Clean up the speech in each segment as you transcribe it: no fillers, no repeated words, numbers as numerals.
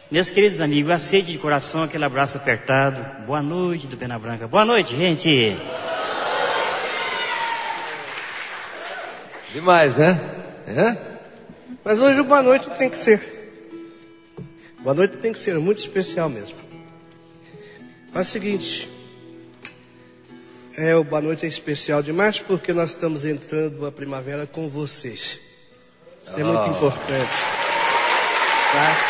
Meus queridos amigos, aceite de coração aquele abraço apertado. Boa noite do Pena Branca. Boa noite, gente. Demais, né? Mas hoje o boa noite tem que ser. Boa noite tem que ser muito especial mesmo. Mas é o seguinte, o boa noite é especial demais porque nós estamos entrando a primavera com vocês. Isso é muito importante. Tá?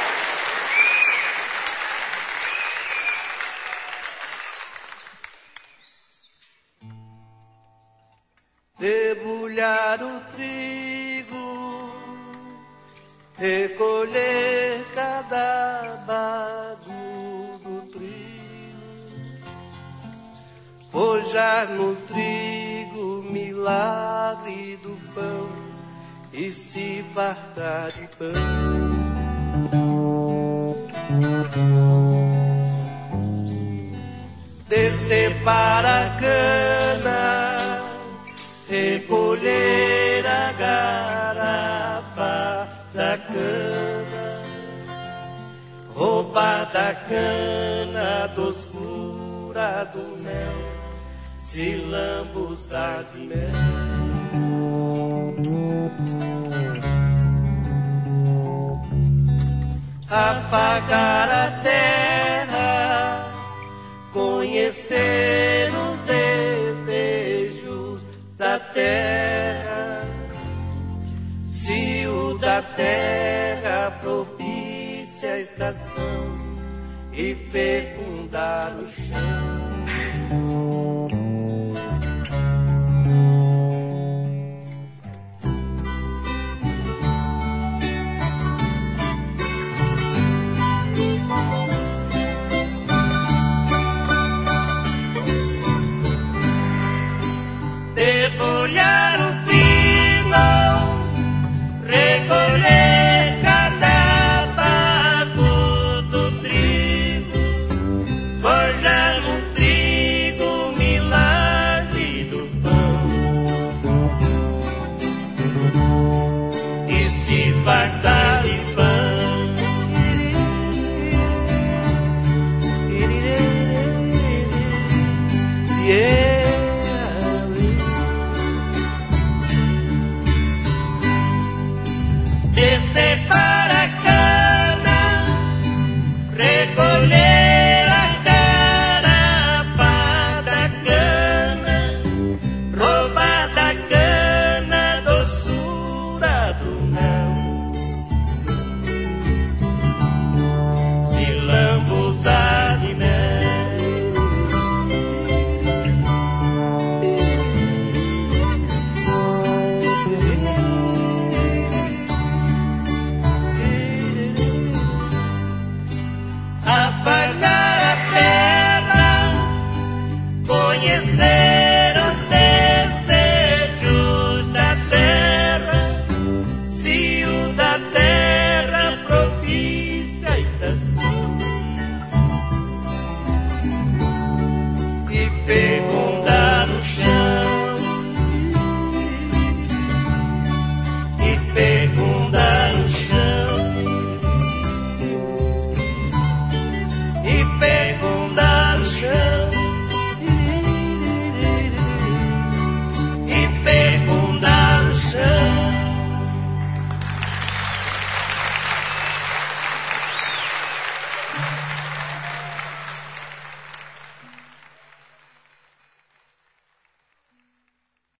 Debulhar o trigo, recolher cada bago do trigo, forjar no trigo milagre do pão e se fartar de pão. Descer para a cana, recolher a garapa da cana, roubar da cana a doçura do mel, se lambuzar de mel. Afagar a terra, conhecer os desejos da terra, se o da terra propicia a estação e fecundar o chão.